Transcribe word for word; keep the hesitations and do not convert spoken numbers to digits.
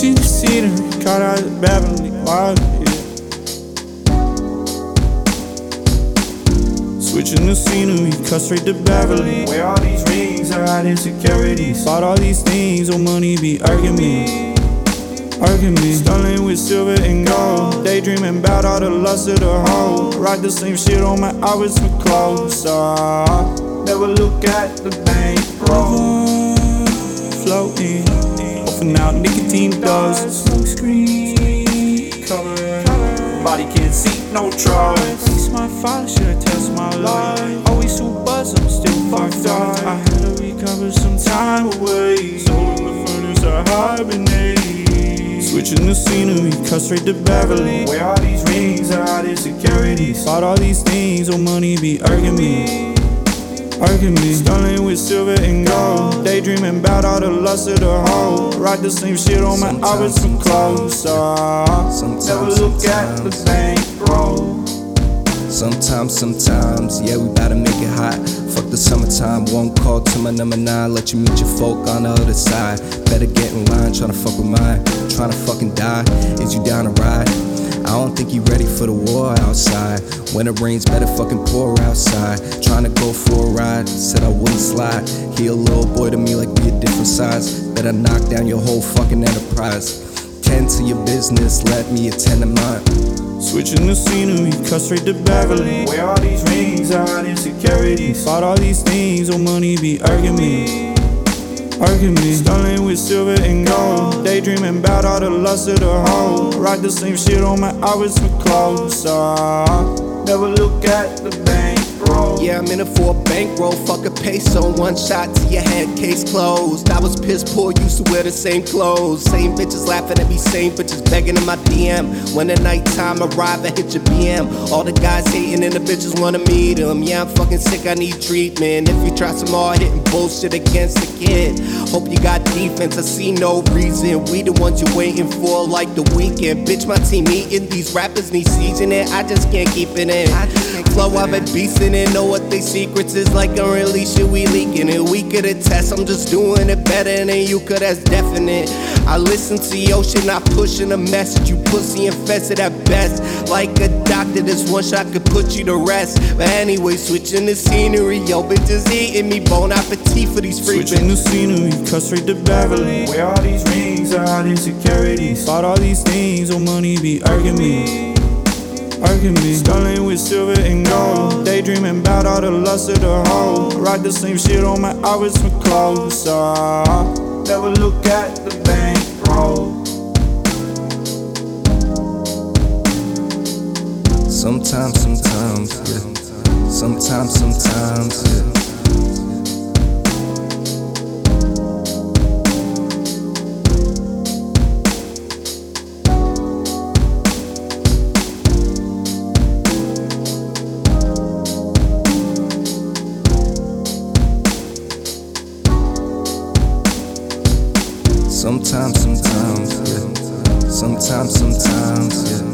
Switching the scenery, caught out of Beverly, wild, yeah. Switching the scenery, cut straight to Beverly. Wear all these rings, I hide insecurities. Bought all these things, oh money be arguing me. Arguing me, stunning with silver and gold. Daydreaming about all the lust of the hoe. Rock the same shit on my outfits for clothes. Ah, never look at the bankroll. Floating, puffing out nicotine dust. Smoke screen, cover, body can't see no trust. Fix my father, should I test my life? Always too buzzed, I'm still fucked up. I had to recover some time away. Soul in the furnace, I hibernate. Switching the scenery, cut straight to Beverly. Wear all these rings, I hide insecurities. Bought all these things, oh money be arguing me. Arguing me, stunning with silver and gold. Daydreaming about all the lust of the hoe. Rock the same shit on my outfits for clothes. Ah, never look at the bankroll. Sometimes, sometimes, yeah, we bout to make it hot. Fuck the summertime, one call to my number nine. Let you meet your folk on the other side. Better get in line, tryna fuck with mine. Tryna fucking die, is you down to ride? I don't think you ready for the war outside. When it rains, better fucking pour outside. Tryna go for a ride, said I wouldn't slide. He a little boy to me like we a different size. Better knock down your whole fucking enterprise. Tend to your business, let me attend to mine. Switching the scenery, cut straight to Beverly. Wear all these rings, I hide insecurities. Bought all these things, oh money be arguing me. Arguing me, stunning with silver and gold. Daydreaming about all the lust of the hoe. Rock the same shit on my outfits for clothes. Ah, never look at the bankroll. Yeah, I'm in it for a bankroll, fuck a peso. One shot to your head, case closed. I was piss poor, used to wear the same clothes. Same bitches laughing at me, same bitches begging in my D M. When the nighttime arrive, I hit your B M. All the guys hating and the bitches wanna meet them. Yeah, I'm fucking sick, I need treatment. If you try some hard hitting bullshit against the kid, hope you got defense, I see no reason. We the ones you waiting for like the weekend. Bitch, my team eating, these rappers need seasoning. I just can't keep it in. Flow, I've been beastin' and know what they secrets is like. Unreleased shit, we leaking it. We could attest, I'm just doing it better than you could, that's definite. I listen to your shit, not pushing a message. You pussy infested at best. Like a doctor, this one shot could put you to rest. But anyway, switching the scenery. Yo, bitches eating me, bon appetit for these free Switching the bitches. scenery, cut straight to Beverly. Wear all these rings, I hide insecurities. Bought all these things, oh money be arguing me. Arguing me, stunning with silver and gold. Daydreaming about all the lust of the hoe. Rock the same shit on my outfits for clothes. Ah, never look at the bankroll. Sometimes, sometimes, yeah. Sometimes, sometimes, yeah. Sometimes, sometimes, yeah. Sometimes, sometimes, yeah.